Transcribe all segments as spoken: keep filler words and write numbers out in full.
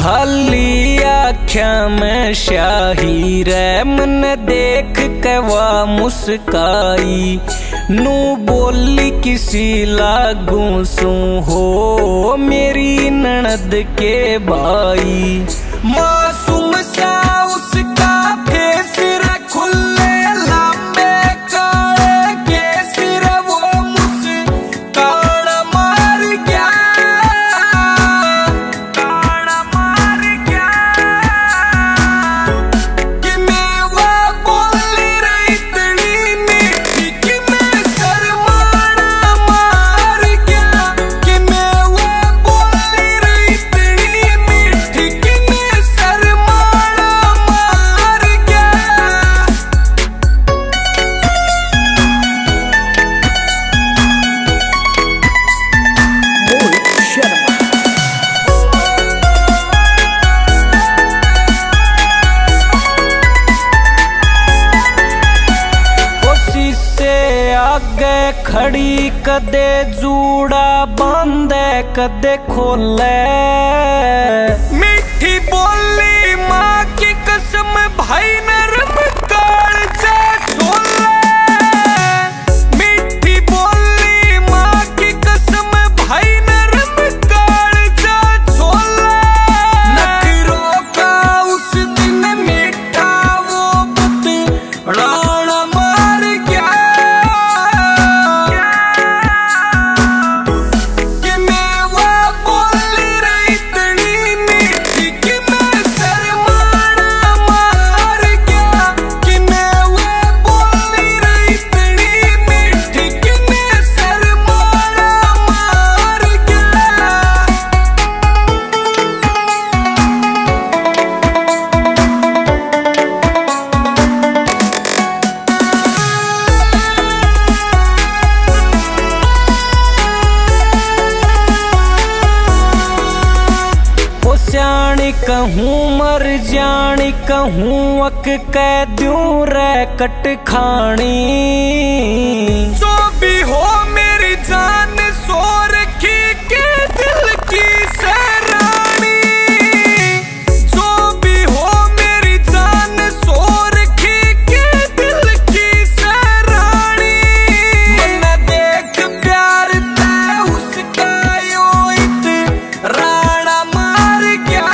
खाली आख्या में शाही रे मन देख के वा मुस्काई नू बोली किसी लागू सू हो मेरी ननद के भाई। मासूम सा उसका फेस रे खुले लंबे काले केस रे वो मुस्कान मार गया कान मार गया कि मैं वो बोली रही इतनी मीठी कि मैं शर्माना मार गया कि मैं वो बोली रही इतनी मीठी कि मैं शर्माना मार गया। मोहित शर्मा से आगे खड़ी कदे जूड़ा बांधे कदे खोले मीठी बोली माँ की कसम भाई नरम कालजा छोले मीठी बोली माँ की कसम भाई नरम कालजा छोले नखरों का उस दिन मीठा वो बतलाना मार गया कि मैं वो बोली रही इतनी मीठी कि मैं शर्माना मार गया कि मैं वो बोली रही इतनी मीठी कि मैं शर्माना मार गया। वो स्याणी कहूँ मर जानी कहूँ अक कह दूं रे कट खानी जो भी हो मेरी जान सो रखी के दिल की सैरानी जो भी हो मेरी जान सो रखी के दिल की सैरानी मन देख प्यार तै उसका यो इतराना मार गया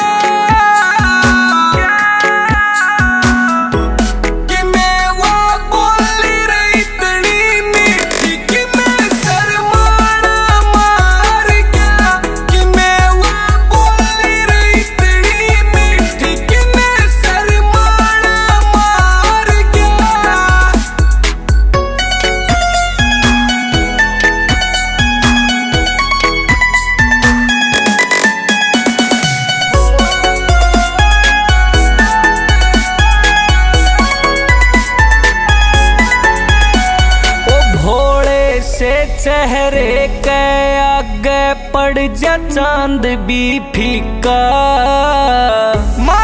कि मैं वो बोली रही इतनी मीठी कि मैं शर्माना मार गया कि मैं वो बोली रही इतनी मीठी कि मैं शर्माना मार गया। ओ भोले से चेहरे के आगे पड़ जा चांद भी फीका।